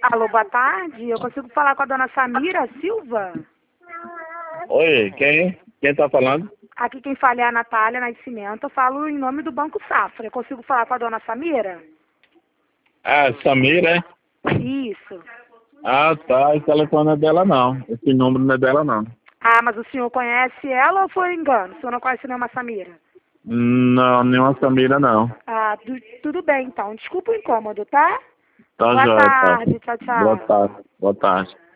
Alô, boa tarde. Eu consigo falar com a dona Samira Silva? Oi, quem tá falando? Aqui quem fala é a Natália Nascimento. Eu falo em nome do Banco Safra. Eu consigo falar com a dona Samira? Ah, Samira, é? Isso. Ah, tá. Esse telefone é dela, não. Esse número não é dela, não. Ah, mas o senhor conhece ela ou foi engano? O senhor não conhece nenhuma Samira? Não, nenhuma Samira, não. Ah, tudo bem então. Desculpa o incômodo, tá? Tá Boa jóia, tá. tarde. Tchau, Boa tchau. tarde. Boa tarde.